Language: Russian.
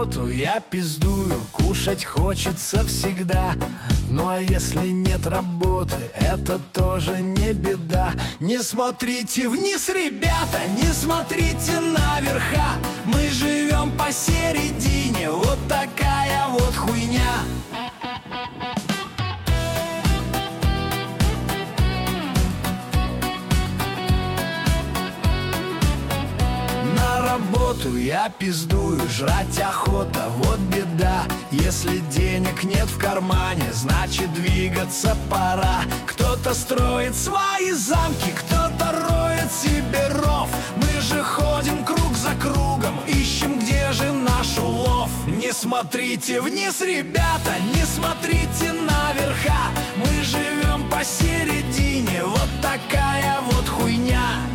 работу я пиздую, кушать хочется всегда. Ну а если нет работы, это тоже не беда. Не смотрите вниз, ребята, не смотрите наверха. Мы живем посередине, вот такая вот хуйня. На работу я пиздую, жрать охота, вот беда. Если денег нет в кармане, значит двигаться пора. Кто-то строит свои замки, кто-то роет себе ров. Мы же ходим круг за кругом, ищем, где же наш улов. Не смотрите вниз, ребята, не смотрите наверха. Мы живем посередине, вот такая вот хуйня.